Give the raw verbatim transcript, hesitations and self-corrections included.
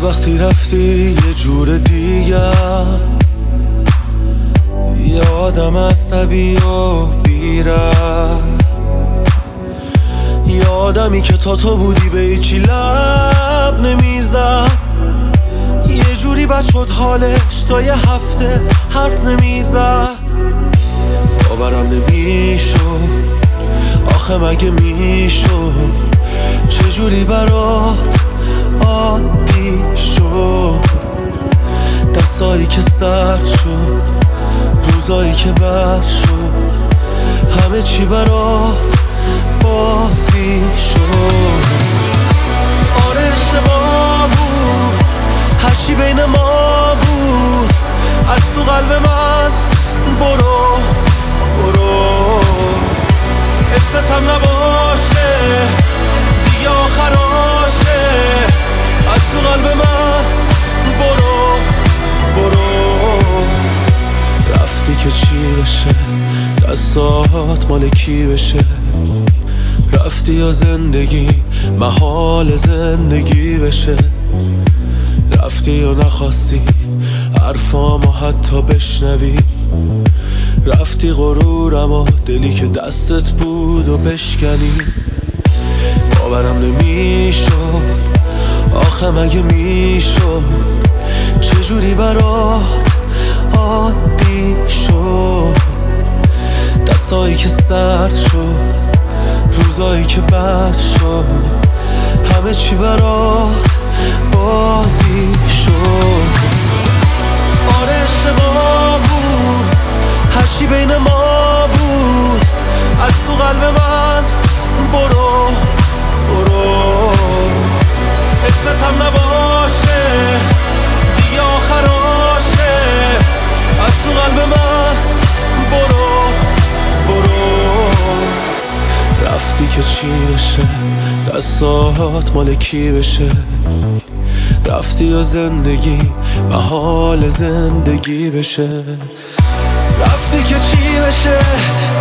وقتی رفتی یه جور دیگر، یه آدم عصبی و بیره، یه آدمی که تا تو بودی به هیچی لب نمیزد، یه جوری بد شد حالش تا یه هفته حرف نمیزد. باورم نمیشد آخه مگه میشد چجوری برات عادی شد، دستایی که سرد شد، روزایی که بد شد، همه چی برات بازی شد. آره اشتباه بود، هرچی بین ما بود از تو قلب من برو برو، اسمتم نباشه دیگه آخراشه، از تو قلب من برو برو. رفتی که چی بشه، دستات مال کی بشه، رفتی یا زندگی محال زندگی بشه، رفتی یا نخواستی حرفامو حتی بشنوی، رفتی غرورم و دلی که دستت بود و بشکنی. باورم نمیشد آخه مگه میشد چجوری برات عادی شد، دستایی که سرد شد، روزایی که بد شد، همه چی برات بازی شد. آره اشتباه بود، هرچی بین ما بود از تو قلب من برو برو، اسمتم نباشه دیگه آخراشه، از تو قلب من برو برو. رفتی که چی بشه، دستات مال کی بشه، رفتی یا زندگی محال زندگی بشه، رفتی که چی بشه،